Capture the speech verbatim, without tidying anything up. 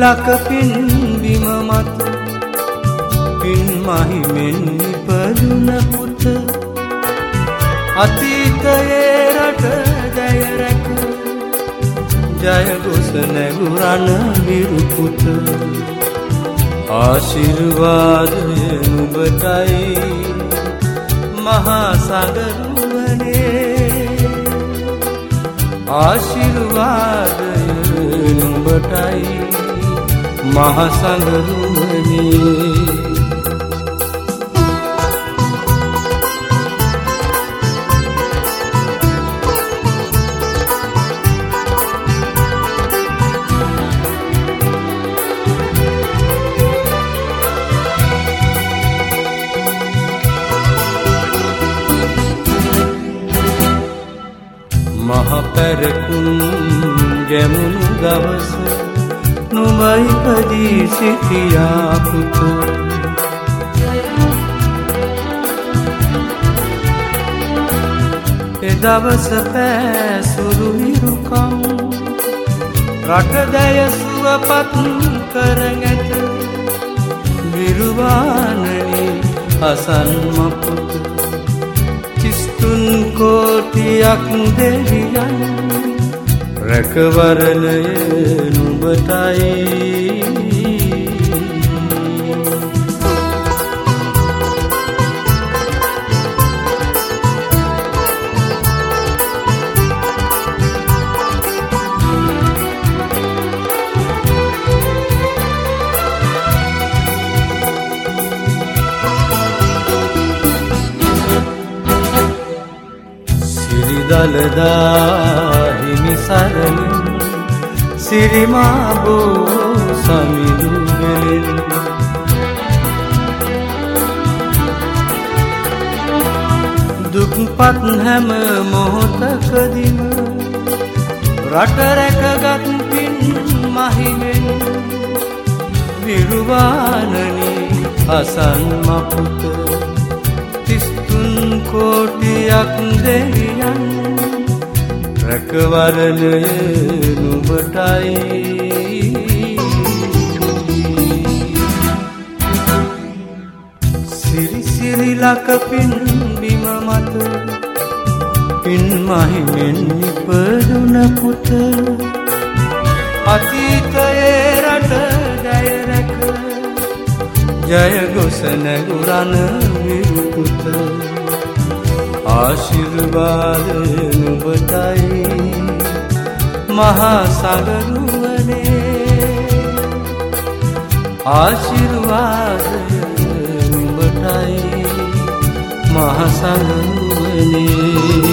සිරිලක පින් බිම මත පින් මහිමෙන් ඉපදුන පුත අතීතයේ රට ජය රැක ජය ගොස නැගුරන විරු පුත ආශිර්වාදය නුඹටයි මහා සඟරුවනේ ආශිර්වාදය නුඹටයි මහා සඟරුවනේ මහපැරකුම් ගැමුණු දවස නුඹයි පදී සිටියා පුත එදවස පෑසුරු හිරුකම් රටදැය සුවපත් කරගැත විරුවානනි හසන් මපුත තිස්තුන් කෝටියක් දෙවියන් රැකවරණය නුඹටයි දලදා හිමි සරණින් සිරිමා බෝ සමිඳු වෙලෙන් දුක්පත් හැම මොහොතකදීම රට රැකගත් පින් මහිමෙන් විරුවානනි අසන් මපුත තිස්තුන් කෝටියක් දෙවියන් රැකවරණය නුඹටයි සිරි සිරිලක පින් බිම මත පින් මහිමෙන් ඉපදුන පුත අතීතයේ රට ජය රැක ජය ගොස නැගුරන විරු පුත ආශිර්වාදය නුඹටයි මහා සඟරුවනේ ආශිර්වාදය නුඹටයි මහා සඟරුවනේ